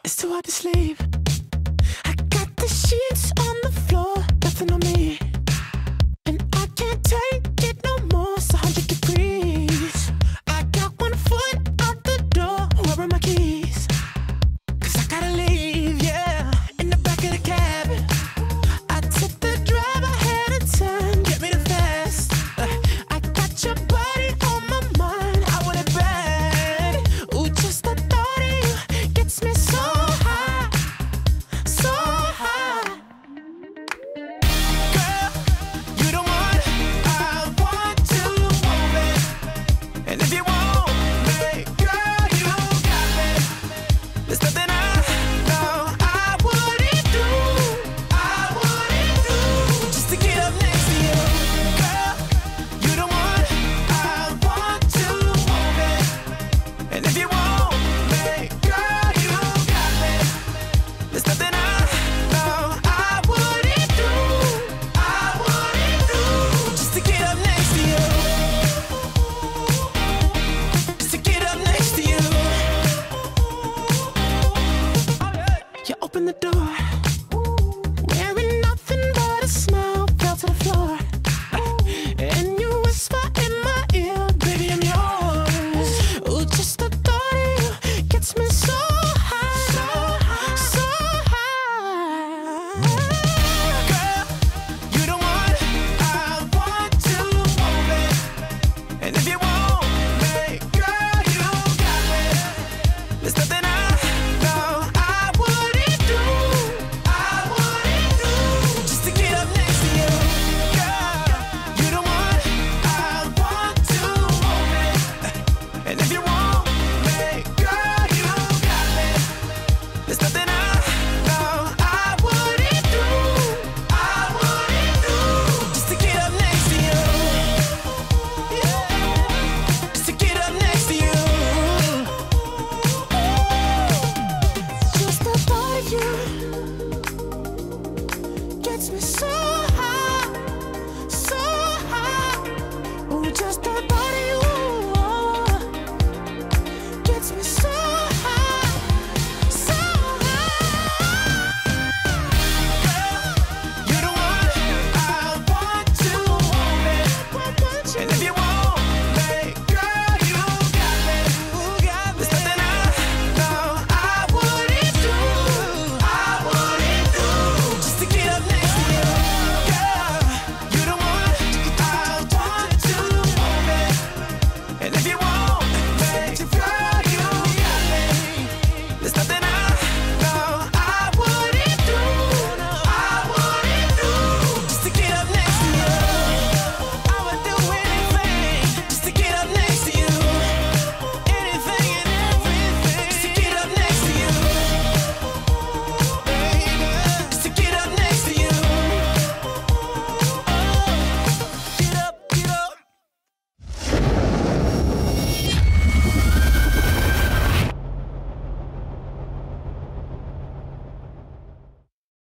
It's too hard to sleep. I got the sheets on the floor, nothing on me, and I can't take it no more. It's 100 degrees. I got one foot out the door. Where are my keys? 'Cause I gotta leave, yeah. In the back of the cab, I tip the driver ahead of time. Get me the fast. I got your body on my mind. I want it bad. Ooh, just the thought of you gets me so high, so high. Girl, you the one I want to move it. And if you want me, girl, you got me. There's nothing I know I wouldn't do, just to get up next to you. Girl, you the one I want to move it. And if you want me, girl, you got me. There's nothing I know I wouldn't do, just to get up next to you. Just to get up next to you. You open the door,